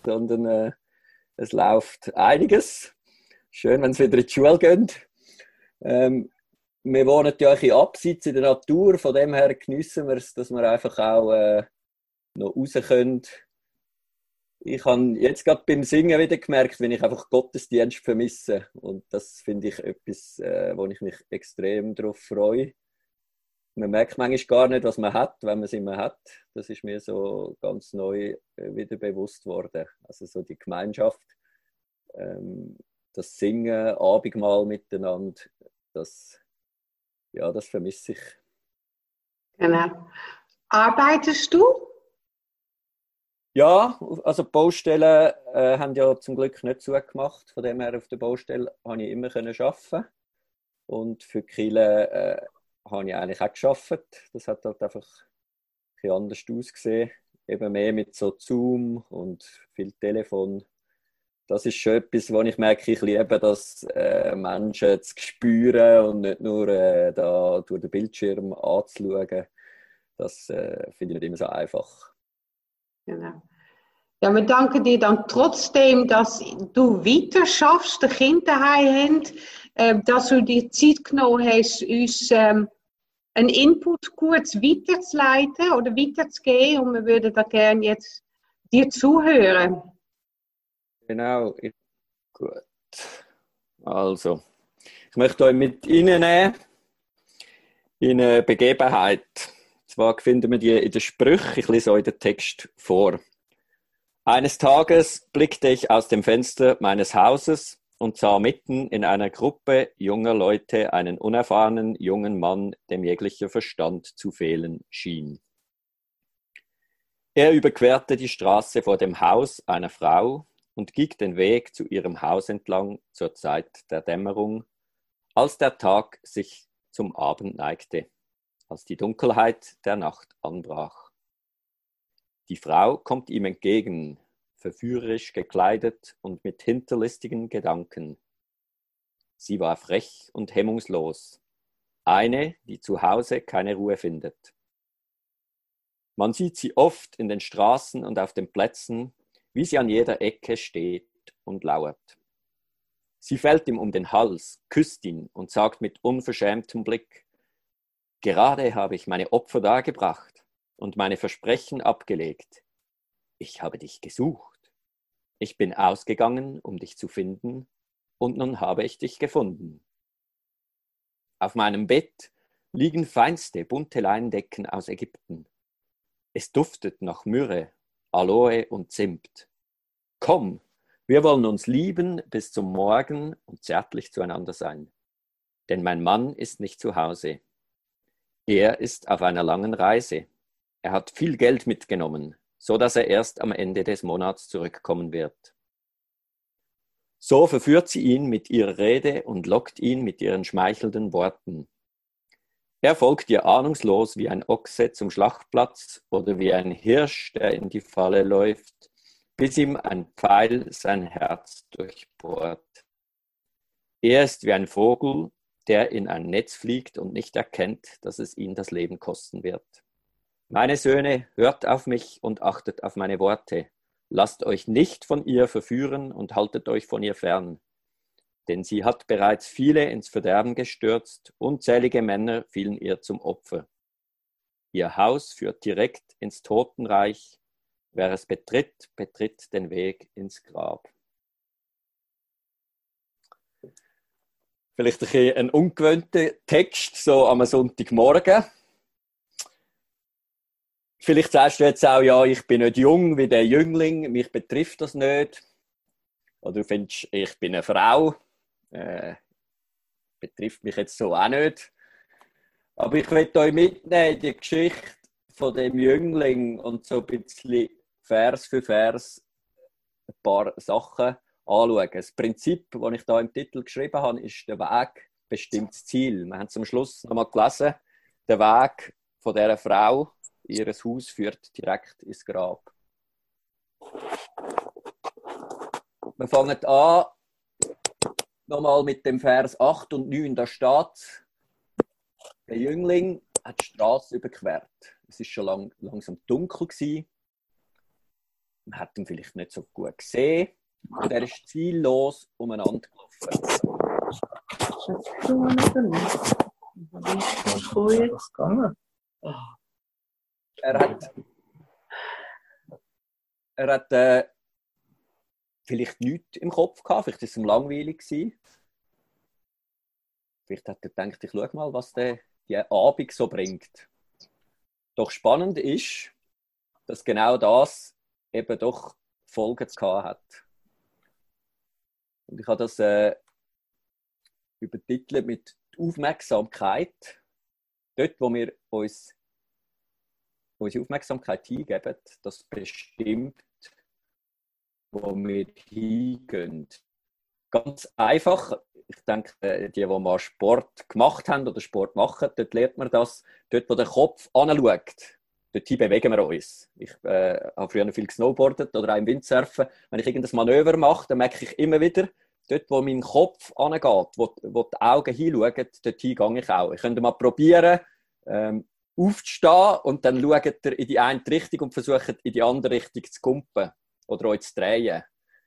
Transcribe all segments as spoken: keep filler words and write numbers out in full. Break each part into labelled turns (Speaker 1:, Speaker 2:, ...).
Speaker 1: sondern äh, es läuft einiges. Schön, wenn Sie wieder in die Schule gehen. Ähm, wir wohnen ja ein bisschen abseits in der Natur, von dem her geniessen wir es, dass wir einfach auch äh, noch raus können. Ich habe jetzt gerade beim Singen wieder gemerkt, wenn ich einfach Gottesdienst vermisse. Und das finde ich etwas, äh, wo ich mich extrem darauf freue. Man merkt manchmal gar nicht, was man hat, wenn man es immer hat. Das ist mir so ganz neu äh, wieder bewusst worden. Also so die Gemeinschaft, ähm, das Singen, Abendmahl miteinander, das, ja, das vermisse ich.
Speaker 2: Genau. Arbeitest du?
Speaker 1: Ja, also die Baustellen äh, haben ja zum Glück nicht zugemacht. Von dem her auf der Baustelle konnte ich immer arbeiten. Und für die Kirche äh, habe ich eigentlich auch gearbeitet. Das hat halt einfach ein bisschen anders ausgesehen. Eben mehr mit so Zoom und viel Telefon. Das ist schon etwas, wo ich merke, ich liebe das, äh, Menschen zu spüren und nicht nur äh, da durch den Bildschirm anzuschauen. Das äh, finde ich nicht immer so einfach.
Speaker 2: Genau. Ja, wir danken dir dann trotzdem, dass du weiter schaffst, die Kinder haben, äh, dass du dir Zeit genommen hast, uns ähm, einen Input kurz weiterzuleiten oder weiterzugeben. Und wir würden da gerne jetzt dir zuhören.
Speaker 1: Genau, ich, gut. Also, ich möchte euch mit reinnehmen in eine Begebenheit. Zwar finden wir die in den Sprüchen, ich lese euch den Text vor. Eines Tages blickte ich aus dem Fenster meines Hauses und sah mitten in einer Gruppe junger Leute einen unerfahrenen jungen Mann, dem jeglicher Verstand zu fehlen schien. Er überquerte die Straße vor dem Haus einer Frau und ging den Weg zu ihrem Haus entlang zur Zeit der Dämmerung, als der Tag sich zum Abend neigte, als die Dunkelheit der Nacht anbrach. Die Frau kommt ihm entgegen, verführerisch gekleidet und mit hinterlistigen Gedanken. Sie war frech und hemmungslos, eine, die zu Hause keine Ruhe findet. Man sieht sie oft in den Straßen und auf den Plätzen, wie sie an jeder Ecke steht und lauert. Sie fällt ihm um den Hals, küsst ihn und sagt mit unverschämtem Blick: Gerade habe ich meine Opfer dargebracht und meine Versprechen abgelegt. Ich habe dich gesucht. Ich bin ausgegangen, um dich zu finden, und nun habe ich dich gefunden. Auf meinem Bett liegen feinste, bunte Leindecken aus Ägypten. Es duftet nach Myrrhe, Aloe und Zimt. Komm, wir wollen uns lieben bis zum Morgen und zärtlich zueinander sein. Denn mein Mann ist nicht zu Hause. Er ist auf einer langen Reise. Er hat viel Geld mitgenommen, so dass er erst am Ende des Monats zurückkommen wird. So verführt sie ihn mit ihrer Rede und lockt ihn mit ihren schmeichelnden Worten. Er folgt ihr ahnungslos wie ein Ochse zum Schlachtplatz oder wie ein Hirsch, der in die Falle läuft, bis ihm ein Pfeil sein Herz durchbohrt. Er ist wie ein Vogel, der in ein Netz fliegt und nicht erkennt, dass es ihn das Leben kosten wird. Meine Söhne, hört auf mich und achtet auf meine Worte. Lasst euch nicht von ihr verführen und haltet euch von ihr fern. Denn sie hat bereits viele ins Verderben gestürzt, unzählige Männer fielen ihr zum Opfer. Ihr Haus führt direkt ins Totenreich. Wer es betritt, betritt den Weg ins Grab. Vielleicht ein, bisschen ein ungewöhnter Text, so am Sonntagmorgen. Vielleicht sagst du jetzt auch, ja, ich bin nicht jung wie der Jüngling, mich betrifft das nicht. Oder du findest, ich bin eine Frau, äh, betrifft mich jetzt so auch nicht. Aber ich möchte euch mitnehmen in die Geschichte von dem Jüngling und so ein bisschen Vers für Vers ein paar Sachen anschauen. Das Prinzip, das ich da im Titel geschrieben habe, ist: der Weg bestimmt das Ziel. Wir haben zum Schluss nochmal gelesen, der Weg von dieser Frau, ihres Haus führt direkt ins Grab. Wir fangen an, nochmal mit dem Vers acht und neun. Da steht: Der Jüngling hat die Straße überquert. Es war schon lang, langsam dunkel gewesen. man hat ihn vielleicht nicht so gut gesehen und er ist ziellos umeinander gelaufen. Er hat, er hat äh, vielleicht nichts im Kopf gehabt, vielleicht war es ihm langweilig gewesen. Vielleicht hat er gedacht, ich schau mal, was der die Abend so bringt. Doch spannend ist, dass genau das eben doch Folgen gehabt hat. Und ich habe das äh, übertitelt mit Aufmerksamkeit. Dort, wo wir uns unsere Aufmerksamkeit hingeben, das bestimmt, wo wir hingehen. Ganz einfach. Ich denke, die, die mal Sport gemacht haben oder Sport machen, dort lernt man das. Dort, wo der Kopf anschaut, dorthin bewegen wir uns. Ich äh, habe früher viel gesnowboardet oder auch im Windsurfen. Wenn ich irgendein Manöver mache, dann merke ich immer wieder, dort, wo mein Kopf angeht, wo, wo die Augen hinschauen, dorthin gehe ich auch. Ich könnte mal probieren, ähm, aufzustehen und dann schaut ihr in die eine Richtung und versucht in die andere Richtung zu kumpen oder euch zu drehen.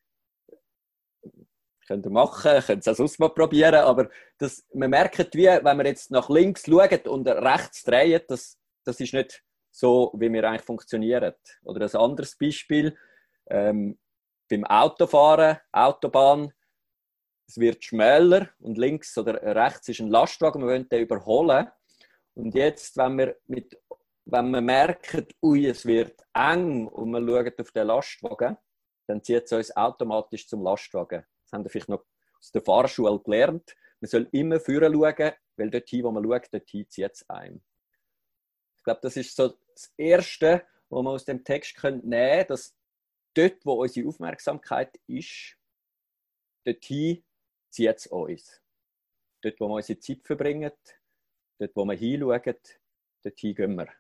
Speaker 1: Könnt ihr machen, könnt ihr es auch sonst mal probieren, aber das, man merkt, wie, wenn man jetzt nach links schaut und rechts dreht, das, das ist nicht so, wie wir eigentlich funktionieren. Oder ein anderes Beispiel, ähm, beim Autofahren, Autobahn, es wird schmäler und links oder rechts ist ein Lastwagen, wir wollen den überholen. Und jetzt, wenn wir, mit, wenn wir merken, ui, es wird eng und wir schauen auf den Lastwagen, dann zieht es uns automatisch zum Lastwagen. Das haben wir vielleicht noch aus der Fahrschule gelernt. Man soll immer vorne schauen, weil dorthin, wo man schaut, dorthin zieht es einem. Ich glaube, das ist so das Erste, was man aus dem Text nehmen können, dass dort, wo unsere Aufmerksamkeit ist, dorthin zieht es uns. Dort, wo wir unsere Zeit verbringen, dort, wo wir hinschauen, dorthin gehen wir.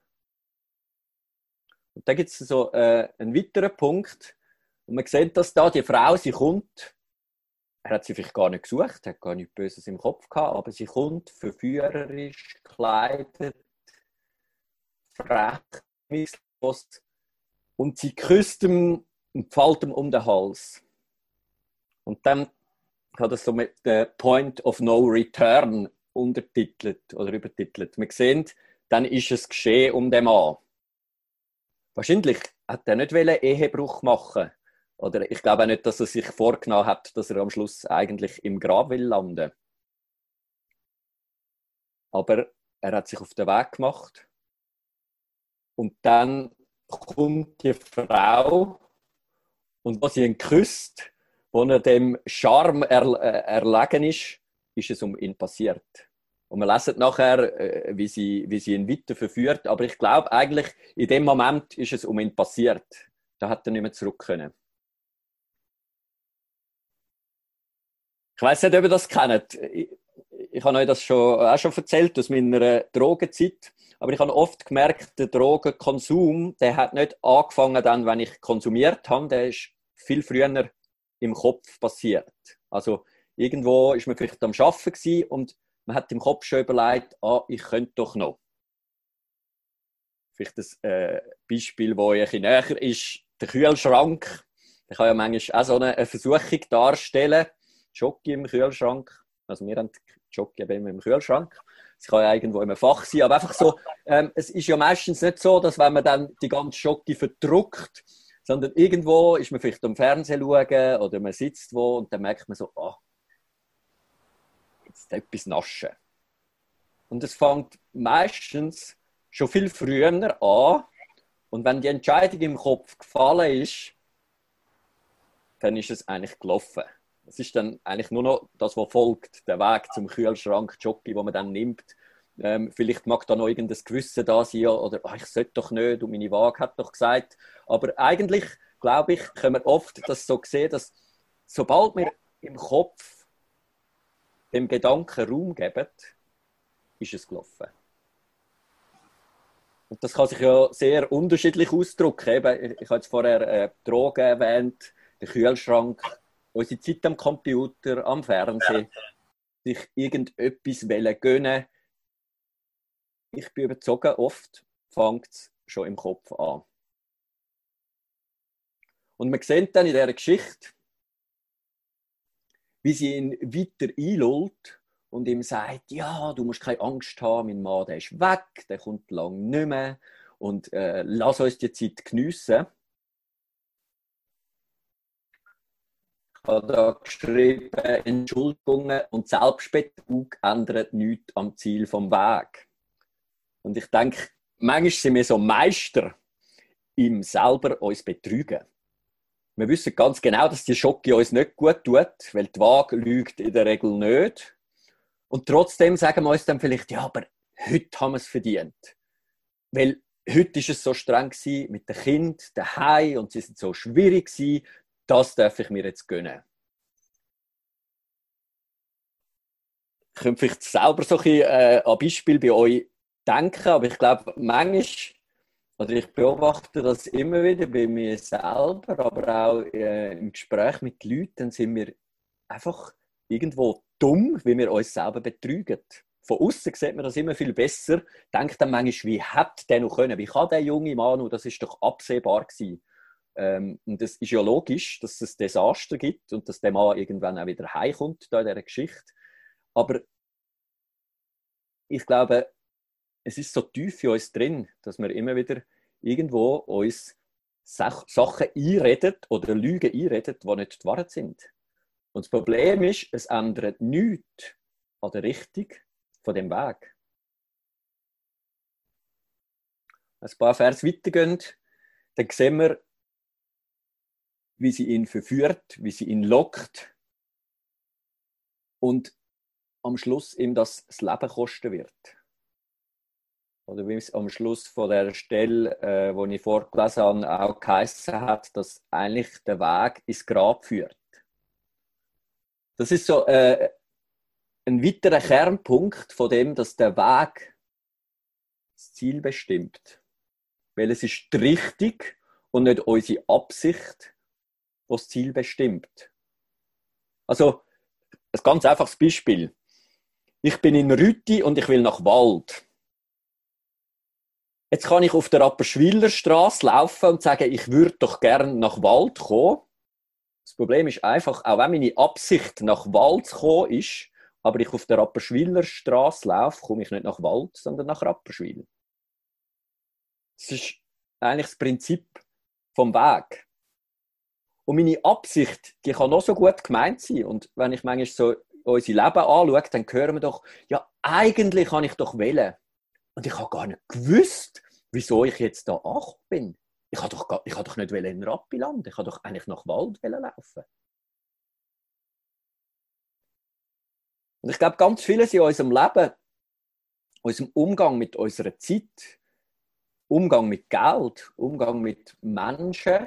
Speaker 1: Und da gibt es so äh, einen weiteren Punkt, und man sieht, dass da die Frau, sie kommt, er hat sie vielleicht gar nicht gesucht, hat gar nichts Böses im Kopf gehabt, aber sie kommt verführerisch gekleidet, frech, misslos, und sie küsst ihm und fällt ihm um den Hals. Und dann hat er so mit The Point of No Return untertitelt oder übertitelt. Wir sehen, dann ist es geschehen um den Mann. Wahrscheinlich hat er nicht Ehebruch machen. Oder ich glaube auch nicht, dass er sich vorgenommen hat, dass er am Schluss eigentlich im Grab will landen. Aber er hat sich auf den Weg gemacht. Und dann kommt die Frau und als sie ihn küsst, wo er dem Charme erl- äh, erlegen ist, ist es um ihn passiert. Und wir lesen nachher, äh, wie, sie, wie sie ihn weiter verführt. Aber ich glaube eigentlich, in dem Moment ist es um ihn passiert. Da hat er nicht mehr zurück können. Ich weiss nicht, ob ihr das kennt. Ich, ich habe euch das schon, auch schon erzählt aus meiner Drogenzeit. Aber ich habe oft gemerkt, der Drogenkonsum, der hat nicht angefangen dann, wenn ich konsumiert habe. Der ist viel früher im Kopf passiert. Also irgendwo ist man vielleicht am Arbeiten gewesen und man hat im Kopf schon überlegt, ah, ich könnte doch noch. Vielleicht ein äh, Beispiel, das ein bisschen näher ist, der Kühlschrank. Der kann ja manchmal auch so eine, eine Versuchung darstellen. Jockey im Kühlschrank. Also wir haben Jockey immer im Kühlschrank. Es kann ja irgendwo im Fach sein, aber einfach so, ähm, es ist ja meistens nicht so, dass wenn man dann die ganze Jockey verdruckt, sondern irgendwo ist man vielleicht am Fernsehen schauen oder man sitzt wo und dann merkt man so, ah, jetzt etwas naschen. Und es fängt meistens schon viel früher an und wenn die Entscheidung im Kopf gefallen ist, dann ist es eigentlich gelaufen. Es ist dann eigentlich nur noch das, was folgt, der Weg zum Kühlschrank, Jockey, den man dann nimmt. Ähm, vielleicht mag da noch irgendein Gewissen da sein oder oh, ich sollte doch nicht und meine Waage hat doch gesagt. Aber eigentlich, glaube ich, können wir oft das so sehen, dass sobald wir im Kopf dem Gedanken Raum geben, ist es gelaufen. Und das kann sich ja sehr unterschiedlich ausdrücken. Eben, ich, ich habe jetzt vorher äh, Drogen erwähnt, den Kühlschrank, unsere Zeit am Computer, am Fernsehen, sich irgendetwas gönnen. Ich bin überzeugt, oft fängt es schon im Kopf an. Und man sieht dann in dieser Geschichte, wie sie ihn weiter einlullt und ihm sagt, ja, du musst keine Angst haben, mein Mann, der ist weg, der kommt lange nicht mehr und äh, lass uns die Zeit geniessen. Ich habe da geschrieben, Entschuldigungen und Selbstbetrug ändern nichts am Ziel vom Weg. Und ich denke, manchmal sind wir so Meister im selber uns betrügen. Wir wissen ganz genau, dass die Schocke uns nicht gut tut, weil die Waage lügt in der Regel nicht. Und trotzdem sagen wir uns dann vielleicht, ja, aber heute haben wir es verdient. Weil heute war es so streng mit den Kindern daheim und sie sind so schwierig gewesen, das darf ich mir jetzt gönnen. Ich könnte vielleicht selber so ein bisschen äh, an Beispiel bei euch denken, aber ich glaube, manchmal, oder ich beobachte das immer wieder bei mir selber, aber auch äh, im Gespräch mit Leuten, dann sind wir einfach irgendwo dumm, wie wir uns selber betrügen. Von außen sieht man das immer viel besser, denkt dann manchmal, wie hätte der noch können, wie kann der junge Mann noch, das ist doch absehbar gewesen. Ähm, und es ist ja logisch, dass es Desaster gibt und dass der Mann irgendwann auch wieder heimkommt da in dieser Geschichte. Aber ich glaube, es ist so tief in uns drin, dass wir immer wieder irgendwo uns Sach- Sachen einreden oder Lügen einreden, die nicht die Wahrheit sind. Und das Problem ist, es ändert nichts an der Richtung von dem Weg. Ein paar Vers weitergehen, dann sehen wir, wie sie ihn verführt, wie sie ihn lockt und am Schluss ihm das, das Leben kosten wird. Oder wie es am Schluss von der Stelle, äh, wo ich vorgelesen habe, auch geheißen hat, dass eigentlich der Weg ins Grab führt. Das ist so äh, ein weiterer Kernpunkt von dem, dass der Weg das Ziel bestimmt. Weil es ist die Richtung und nicht unsere Absicht, die das Ziel bestimmt. Also, ein ganz einfaches Beispiel. Ich bin in Rüti und ich will nach Wald. Jetzt kann ich auf der Rapperswiler Straße laufen und sagen, ich würde doch gerne nach Wald kommen. Das Problem ist einfach, auch wenn meine Absicht nach Wald zu kommen ist, aber ich auf der Rapperswiler Straße laufe, komme ich nicht nach Wald, sondern nach Rapperswil. Das ist eigentlich das Prinzip vom Weg. Und meine Absicht, die kann noch so gut gemeint sein. Und wenn ich manchmal so unser Leben anschaue, dann hören wir doch, ja, eigentlich kann ich doch wählen. Und ich habe gar nicht gewusst, wieso ich jetzt da angekommen bin. Ich habe doch, gar, ich habe doch nicht in Rappiland, ich habe doch eigentlich nach Wald laufen. Und ich glaube, ganz vieles in unserem Leben, unserem Umgang mit unserer Zeit, Umgang mit Geld, Umgang mit Menschen,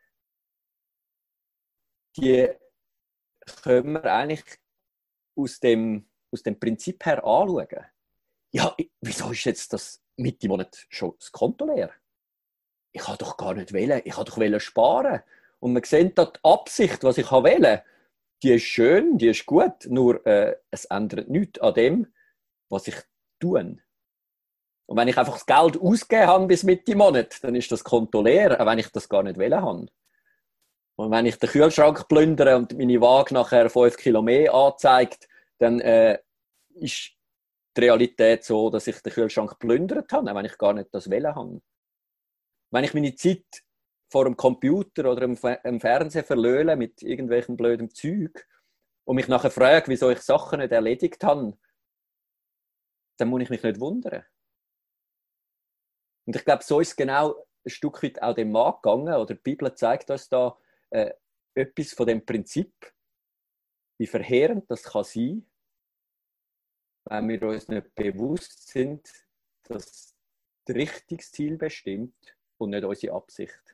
Speaker 1: die können wir eigentlich aus dem, aus dem Prinzip her anschauen. Ja, wieso ist jetzt das Mitte Monat schon das Konto leer? Ich habe doch gar nicht wählen, ich habe doch sparen. Und man sieht da die Absicht, was ich wählen, die ist schön, die ist gut, nur äh, es ändert nichts an dem, was ich tue. Und wenn ich einfach das Geld ausgegeben habe bis Mitte Monat, dann ist das Konto leer, auch wenn ich das gar nicht wählen habe. Und wenn ich den Kühlschrank plündere und meine Waage nachher fünf Kilo mehr anzeigt, dann äh, ist die Realität so, dass ich den Kühlschrank plündert habe, auch wenn ich gar nicht das wählen habe. Wenn ich meine Zeit vor dem Computer oder im Fernsehen verlöhle mit irgendwelchen blöden Zeug und mich nachher frage, wieso ich Sachen nicht erledigt habe, dann muss ich mich nicht wundern. Und ich glaube, so ist es genau ein Stück weit auch dem Mann gegangen, oder die Bibel zeigt uns da äh, etwas von dem Prinzip, wie verheerend das kann sein, wenn wir uns nicht bewusst sind, dass das richtige Ziel bestimmt und nicht unsere Absicht.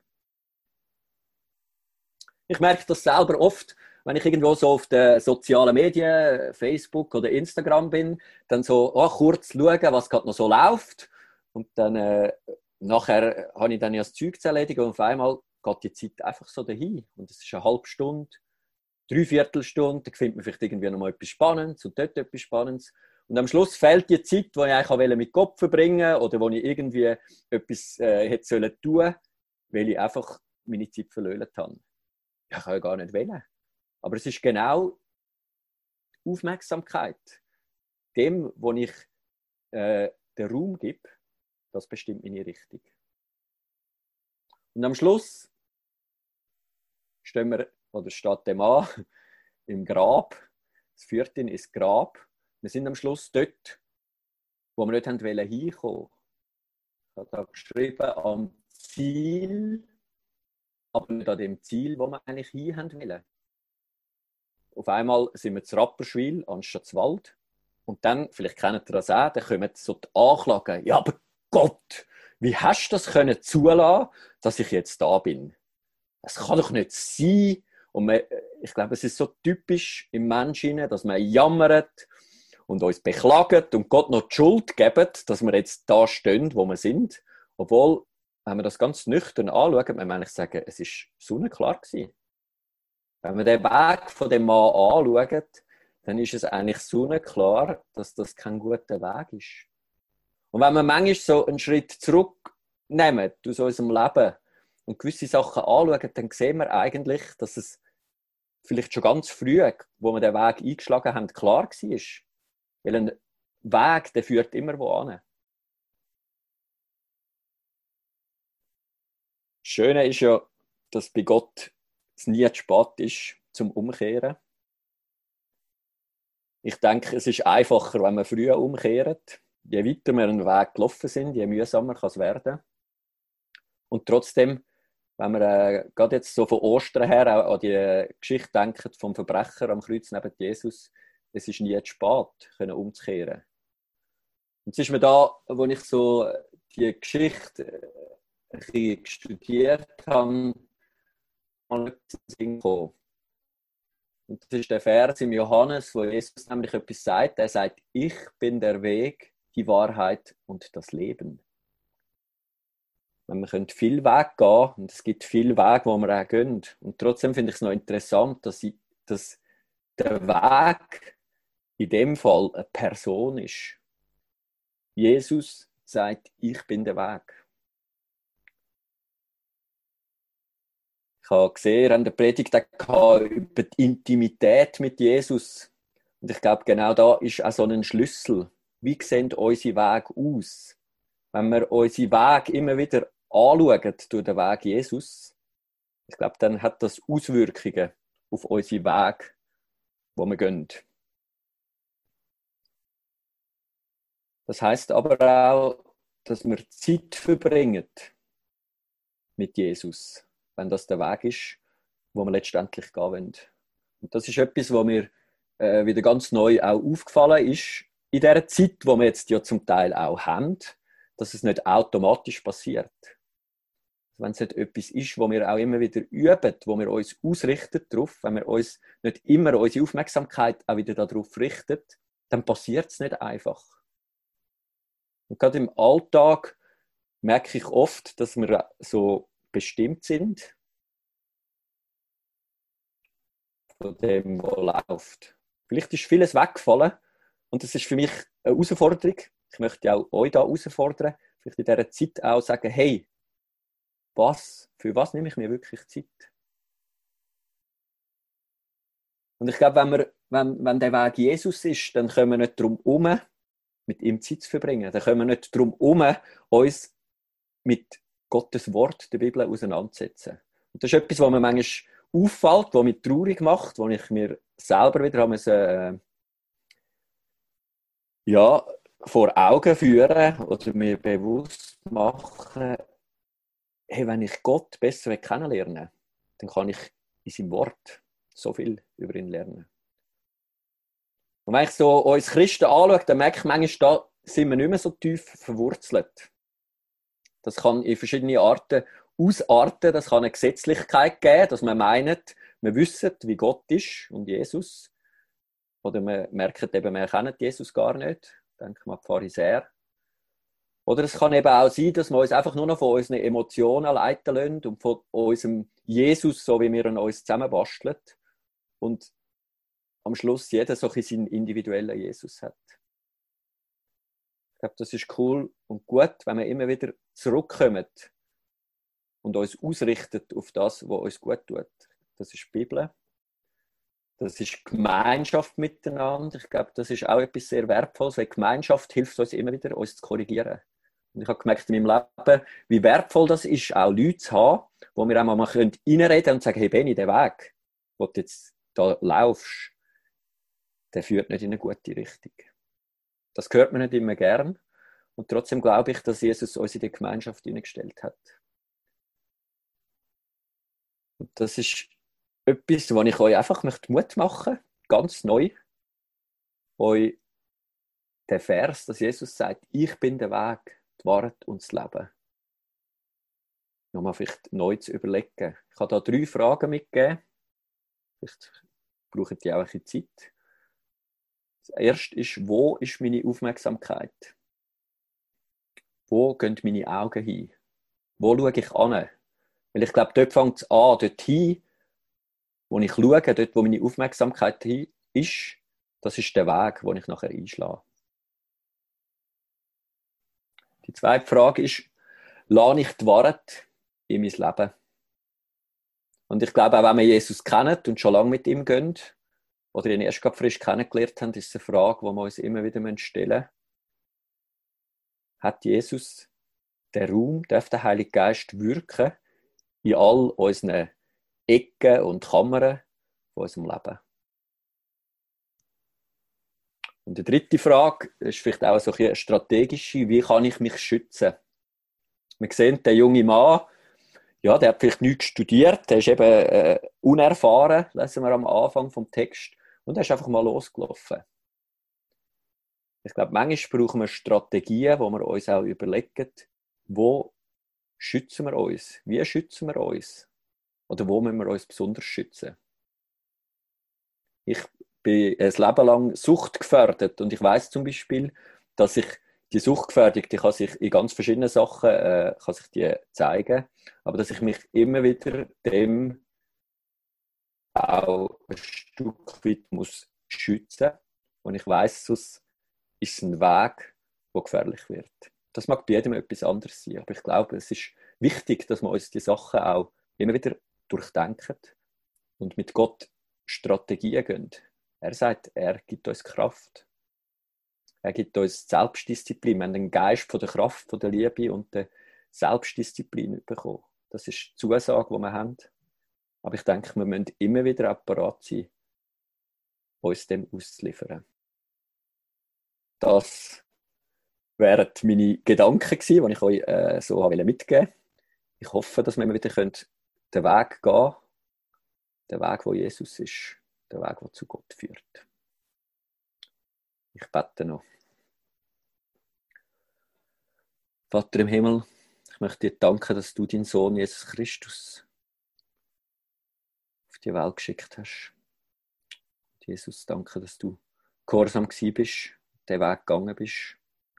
Speaker 1: Ich merke das selber oft, wenn ich irgendwo so auf den sozialen Medien, Facebook oder Instagram bin, dann so oh, kurz schauen, was gerade noch so läuft. Und dann äh, nachher habe ich dann ja das Zeug zu erledigen und auf einmal geht die Zeit einfach so dahin. Und es ist eine halbe Stunde, dreiviertel Stunde, da findet man vielleicht irgendwie noch mal etwas Spannendes und dort etwas Spannendes. Und am Schluss fehlt die Zeit, die ich eigentlich mit Kopf verbringen wollte oder wo ich irgendwie etwas äh, hätte sollen tun, weil ich einfach meine Zeit verlöhlt habe. Ich kann ja gar nicht wählen. Aber es ist genau die Aufmerksamkeit, dem, wo ich äh, den Raum gebe, das bestimmt meine Richtung. Und am Schluss stehen wir, oder steht der Mann im Grab, es führt ihn ins Grab. Wir sind am Schluss dort, wo wir nicht haben wollen hinkommen. Ich habe da geschrieben, am Ziel, aber nicht an dem Ziel, wo wir eigentlich hin haben wollen. Auf einmal sind wir zu Rapperswil anstatt zu Wald. Und dann, vielleicht kennt ihr das auch, dann kommen so die Anklagen. Ja, aber Gott, wie hast du das können zulassen, dass ich jetzt da bin? Das kann doch nicht sein. Und man, ich glaube, es ist so typisch im Menschen, dass man jammert und uns beklagt und Gott noch die Schuld gibt, dass wir jetzt da stehen, wo wir sind. Obwohl, wenn wir das ganz nüchtern anschauen, man eigentlich sagen, es war sonnenklar gewesen. Wenn wir den Weg von dem Mann anschauen, dann ist es eigentlich sonnenklar, dass das kein guter Weg ist. Und wenn wir manchmal so einen Schritt zurücknehmen aus unserem Leben und gewisse Sachen anschauen, dann sehen wir eigentlich, dass es vielleicht schon ganz früh, wo wir den Weg eingeschlagen haben, klar war. Weil ein Weg, der führt immer wohin. Das Schöne ist ja, dass bei Gott es nie zu spät ist zum Umkehren. Ich denke, es ist einfacher, wenn wir früher umkehren. Je weiter wir einen Weg gelaufen sind, je mühsamer kann es werden. Und trotzdem, wenn wir äh, gerade jetzt so von Ostern her auch an die Geschichte denken vom Verbrecher am Kreuz neben Jesus, es ist nie zu spät, können umzukehren. Und es ist mir da, als ich so die Geschichte ein bisschen studiert habe, mal gekommen. Und das ist der Vers im Johannes, wo Jesus nämlich etwas sagt. Er sagt, ich bin der Weg, die Wahrheit und das Leben. Man könnte viel Weg gehen und es gibt viel Weg, wo wir auch gehen. Und trotzdem finde ich es noch interessant, dass, ich, dass der Weg in dem Fall eine Person ist. Jesus sagt, ich bin der Weg. Ich habe gesehen, an der Predigt über die Intimität mit Jesus. Und ich glaube, genau da ist auch so ein Schlüssel. Wie sehen unsere Wege aus? Wenn wir unsere Wege immer wieder anschauen durch den Weg Jesus, ich glaube, dann hat das Auswirkungen auf unsere Wege, wo wir gehen. Das heisst aber auch, dass wir Zeit verbringen mit Jesus, wenn das der Weg ist, wo wir letztendlich gehen wollen. Und das ist etwas, was mir äh, wieder ganz neu auch aufgefallen ist, in dieser Zeit, wo wir jetzt ja zum Teil auch haben, dass es nicht automatisch passiert. Wenn es nicht etwas ist, wo wir auch immer wieder üben, wo wir uns ausrichten darauf, wenn wir uns nicht immer unsere Aufmerksamkeit auch wieder darauf richten, dann passiert es nicht einfach. Und gerade im Alltag merke ich oft, dass wir so bestimmt sind von dem, was läuft. Vielleicht ist vieles weggefallen und das ist für mich eine Herausforderung. Ich möchte auch euch da herausfordern, vielleicht in dieser Zeit auch sagen, hey, was, für was nehme ich mir wirklich Zeit? Und ich glaube, wenn, wir, wenn, wenn der Weg Jesus ist, dann können wir nicht darum herum, mit ihm Zeit zu verbringen. Dann können wir nicht darum herum, uns mit Gottes Wort, der Bibel, auseinandersetzen. Und das ist etwas, was mir manchmal auffällt, was mich traurig macht, wo ich mir selber wieder haben müssen, äh, ja, vor Augen führen oder mir bewusst machen, hey, wenn ich Gott besser kennenlernen will, dann kann ich in seinem Wort so viel über ihn lernen. Und wenn ich so uns Christen anschaue, dann merke ich manchmal, da sind wir nicht mehr so tief verwurzelt. Das kann in verschiedene Arten ausarten. Das kann eine Gesetzlichkeit geben, dass man meint, wir wissen, wie Gott ist und Jesus. Oder wir merken eben, wir kennen Jesus gar nicht. Denken wir an die Pharisäer. Oder es kann eben auch sein, dass wir uns einfach nur noch von unseren Emotionen leiten lassen und von unserem Jesus, so wie wir an uns zusammenbasteln. Und am Schluss jeder so seinen individuellen Jesus hat. Ich glaube, das ist cool und gut, wenn wir immer wieder zurückkommen und uns ausrichtet auf das, was uns gut tut. Das ist die Bibel. Das ist Gemeinschaft miteinander. Ich glaube, das ist auch etwas sehr Wertvolles, weil Gemeinschaft hilft uns immer wieder, uns zu korrigieren. Und ich habe gemerkt in meinem Leben, wie wertvoll das ist, auch Leute zu haben, wo wir einmal mal reinreden können und sagen, hey Benni, der Weg, wo du jetzt da laufst, der führt nicht in eine gute Richtung. Das hört man nicht immer gern. Und trotzdem glaube ich, dass Jesus uns in die Gemeinschaft hineingestellt hat. Und das ist etwas, wo ich euch einfach möchte Mut machen, ganz neu, euch den Vers, dass Jesus sagt, ich bin der Weg, die Wahrheit und das Leben. Nochmal vielleicht neu zu überlegen. Ich habe da drei Fragen mitgegeben. Vielleicht brauchen die auch ein bisschen Zeit. Das erste ist, wo ist meine Aufmerksamkeit? Wo gehen meine Augen hin? Wo schaue ich an? Weil ich glaube, dort fängt es an, dort hin, wo ich schaue, dort, wo meine Aufmerksamkeit hin ist, das ist der Weg, den ich nachher einschlage. Die zweite Frage ist, lasse ich die Wahrheit in mein Leben? Und ich glaube, auch wenn wir Jesus kennen und schon lange mit ihm gehen, oder ihn erst gerade frisch kennengelernt haben, ist es eine Frage, die wir uns immer wieder stellen müssen. Hat Jesus den Raum, darf der Heilige Geist wirken in all unseren Ecken und Kammern von unserem Leben? Und die dritte Frage ist vielleicht auch so eine strategische, wie kann ich mich schützen? Wir sehen, der junge Mann, ja, der hat vielleicht nichts studiert, der ist eben äh, unerfahren, lesen wir am Anfang vom Text, und er ist einfach mal losgelaufen. Ich glaube, manchmal brauchen wir Strategien, wo wir uns auch überlegen, wo schützen wir uns? Wie schützen wir uns? Oder wo müssen wir uns besonders schützen? Ich bin ein Leben lang suchtgefährdet und ich weiss zum Beispiel, dass ich die Suchtgefährdung, die kann sich in ganz verschiedenen Sachen äh, kann sich die zeigen, aber dass ich mich immer wieder dem auch ein Stück weit muss schützen muss. Und ich weiss, sonst ist es ein Weg, der gefährlich wird. Das mag bei jedem etwas anderes sein, aber ich glaube, es ist wichtig, dass wir uns die Sachen auch immer wieder durchdenken und mit Gott Strategien gehen. Er sagt, er gibt uns Kraft. Er gibt uns Selbstdisziplin. Wir haben den Geist von der Kraft, von der Liebe und der Selbstdisziplin bekommen. Das ist die Zusage, die wir haben. Aber ich denke, wir müssen immer wieder parat sein, uns dem auszuliefern. Das wären meine Gedanken gewesen, die ich euch äh, so mitgeben wollte. Ich hoffe, dass wir immer wieder den Weg gehen können, den Weg, wo Jesus ist, der Weg, der zu Gott führt. Ich bete noch. Vater im Himmel, ich möchte dir danken, dass du deinen Sohn Jesus Christus auf die Welt geschickt hast. Jesus, danke, dass du gehorsam gewesen bist, den Weg gegangen bist.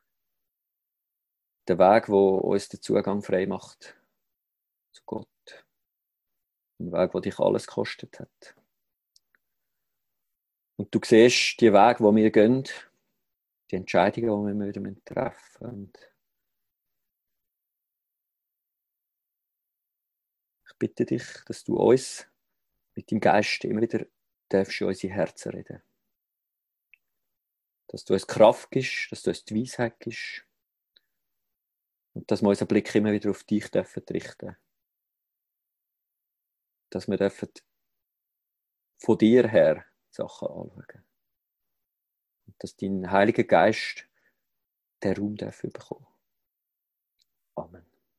Speaker 1: Der Weg, der uns den Zugang frei macht zu Gott. Ein Weg, der dich alles gekostet hat. Und du siehst die Wege, die wir gehen, die Entscheidungen, die wir wieder treffen müssen. Und ich bitte dich, dass du uns mit deinem Geist immer wieder darfst in unsere Herzen reden. Dass du uns Kraft gibst, dass du uns die Weisheit gibst. Und dass wir unseren Blick immer wieder auf dich dürfen richten. Dass wir dürfen von dir her Sachen anschauen. Und dass dein Heiliger Geist den Raum dafür bekommt.